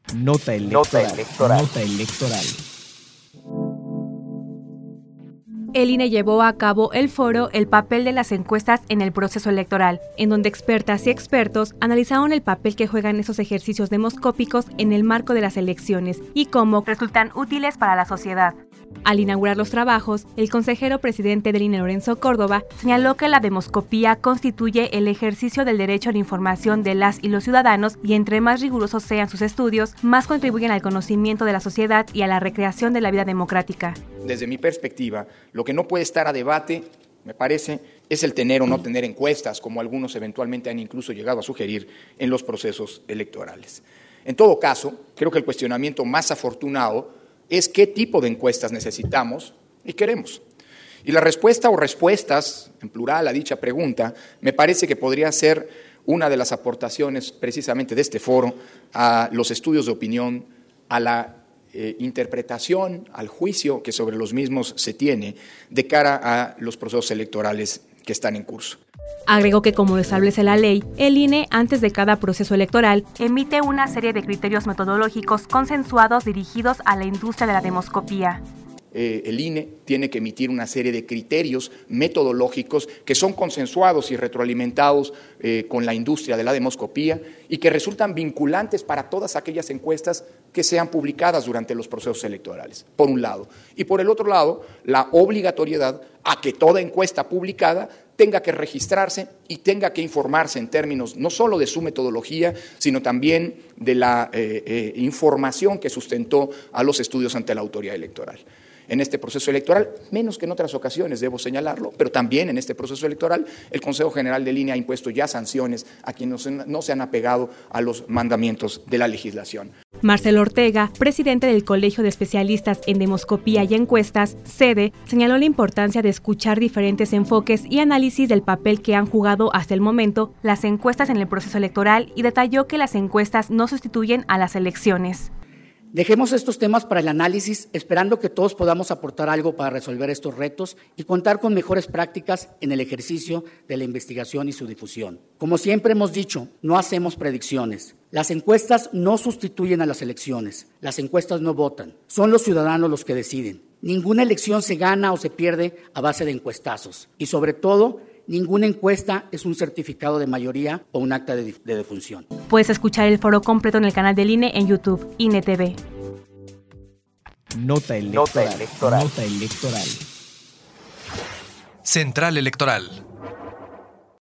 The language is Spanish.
Nota electoral. Nota electoral. El INE llevó a cabo el foro El papel de las encuestas en el proceso electoral, en donde expertas y expertos analizaron el papel que juegan esos ejercicios demoscópicos en el marco de las elecciones y cómo resultan útiles para la sociedad. Al inaugurar los trabajos, el consejero presidente del INE, Lorenzo Córdoba, señaló que la demoscopía constituye el ejercicio del derecho a la información de las y los ciudadanos y entre más rigurosos sean sus estudios, más contribuyen al conocimiento de la sociedad y a la recreación de la vida democrática. Desde mi perspectiva, lo que no puede estar a debate, me parece, es el tener o no tener encuestas, como algunos eventualmente han incluso llegado a sugerir en los procesos electorales. En todo caso, creo que el cuestionamiento más afortunado es qué tipo de encuestas necesitamos y queremos. Y la respuesta o respuestas, en plural a dicha pregunta, me parece que podría ser una de las aportaciones precisamente de este foro a los estudios de opinión, a la interpretación, al juicio que sobre los mismos se tiene de cara a los procesos electorales que están en curso. Agregó que, como establece la ley, el INE, antes de cada proceso electoral, emite una serie de criterios metodológicos consensuados dirigidos a la industria de la demoscopía. El INE tiene que emitir una serie de criterios metodológicos que son consensuados y retroalimentados con la industria de la demoscopía y que resultan vinculantes para todas aquellas encuestas que sean publicadas durante los procesos electorales, por un lado. Y por el otro lado, la obligatoriedad a que toda encuesta publicada tenga que registrarse y tenga que informarse en términos no solo de su metodología, sino también de la información que sustentó a los estudios ante la autoridad electoral. En este proceso electoral, menos que en otras ocasiones, debo señalarlo, pero también en este proceso electoral, el Consejo General del INE ha impuesto ya sanciones a quienes no se han apegado a los mandamientos de la legislación. Marcelo Ortega, presidente del Colegio de Especialistas en Demoscopía y Encuestas, SEDE, señaló la importancia de escuchar diferentes enfoques y análisis del papel que han jugado hasta el momento las encuestas en el proceso electoral y detalló que las encuestas no sustituyen a las elecciones. Dejemos estos temas para el análisis, esperando que todos podamos aportar algo para resolver estos retos y contar con mejores prácticas en el ejercicio de la investigación y su difusión. Como siempre hemos dicho, no hacemos predicciones. Las encuestas no sustituyen a las elecciones. Las encuestas no votan. Son los ciudadanos los que deciden. Ninguna elección se gana o se pierde a base de encuestazos. Y sobre todo, ninguna encuesta es un certificado de mayoría o un acta de defunción. Puedes escuchar el foro completo en el canal del INE en YouTube, INE TV. Nota electoral. Nota electoral. Central Electoral.